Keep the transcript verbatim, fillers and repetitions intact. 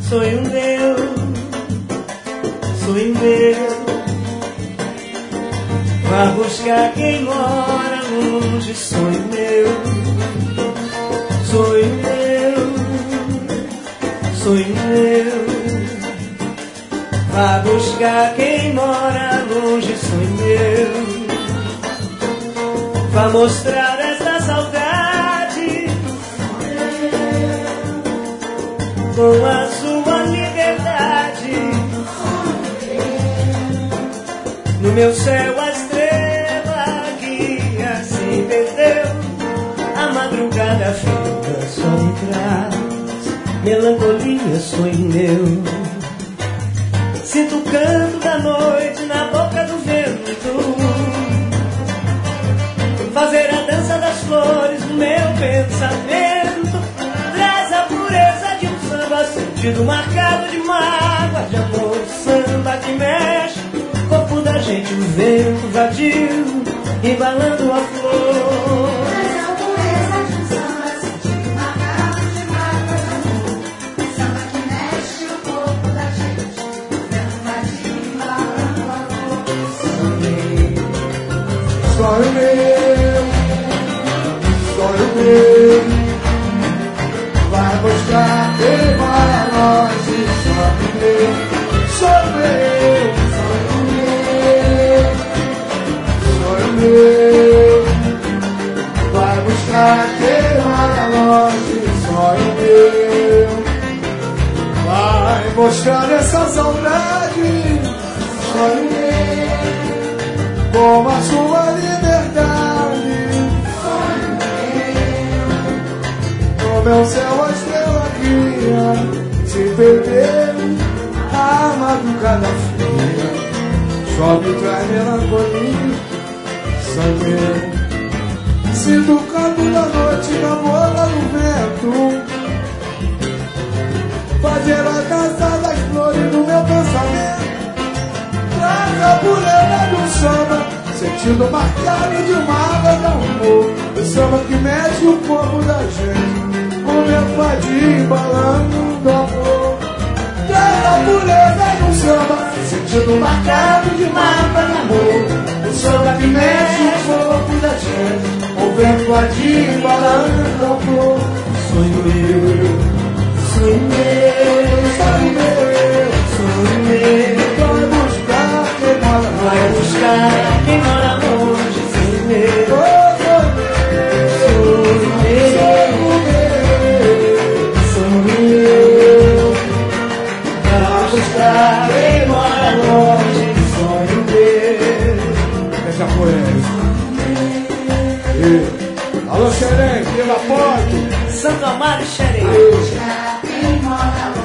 sonho meu, sonho meu. Vá buscar quem mora longe, sonho meu, sonho meu, sonho meu. Vá buscar quem mora longe, sonho meu. Vá mostrar esta saudade com a sua liberdade. No meu céu a estrela que assim perdeu, a madrugada fria só me traz melancolia, sonho meu. Sinto o canto da noite na boca do vento, fazer a dança das flores no meu pensamento. Traz a pureza de um samba, sentido marcado de mágoa, de amor. Samba que mexe o corpo da gente, o vento vadio embalando a flor. Traz a pureza de um samba, sentido marcado de mágoa, de amor. Samba que mexe o corpo da gente, o vento vadio embalando a flor. Sonho meu, sonho meu, vai buscar quem mora longe, sonho meu, sonho meu, sonho meu, sonho meu, vai buscar quem mora longe, sonho meu, vai buscar essa saudade, sonho meu, como a sua liberdade. No meu céu a estrela guia se perdeu, a madrugada fria só me traz melancolia, sonho. Sinto o canto da noite na boca do vento, fazer a dança das flores no meu pensamento. Traz a pureza de um samba, sentido marcado de mágoa de amor. O samba que mexe o corpo da gente, o meu vadio embalando do amor. Traz a pureza de um samba, sentido marcado de mágoa de amor. O samba que mexe o corpo da gente, o vento vadio embalando do amor. Sonho meu, sonho meu, sonho meu, sonho meu. Vai buscar quem mora longe, sonho meu, sonho meu, sonho meu. Vai buscar quem mora longe, sonho meu. Essa poesia. Alô, Xerém, pela porta. Santo Amaro e Xerém. Quem mora